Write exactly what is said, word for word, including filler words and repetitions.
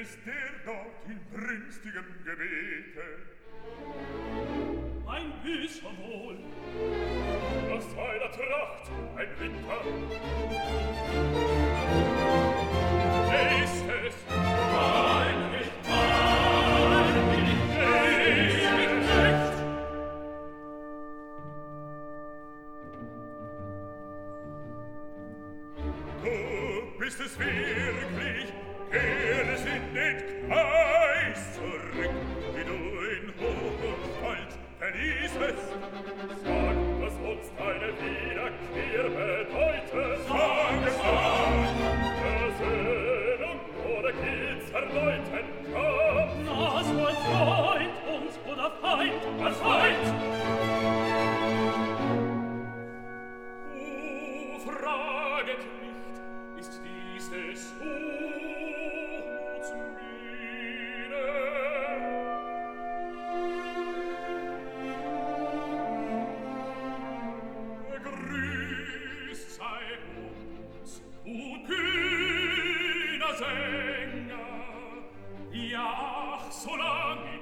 ist der dort in brünstigem Gebete? Ein Büßer wohl. Aus seiner Tracht ein Winter. Wer ist es? Mein nicht, mein nicht, mein nicht. Du bist es wirklich, kehre sie nicht Kreis zurück, wie du in Hoch und Stolz verließest. Sag, was uns deine Wiederkehr bedeutet. Sag es an! Versöhnung oder gilt's erneuten Kampf? Na, so ein Freund uns oder Feind, ein Feind! O, fraget nicht, ist dies des Hochmuts Miene? Grüßt sei uns, o kühner Sänger, ja, ach, so lang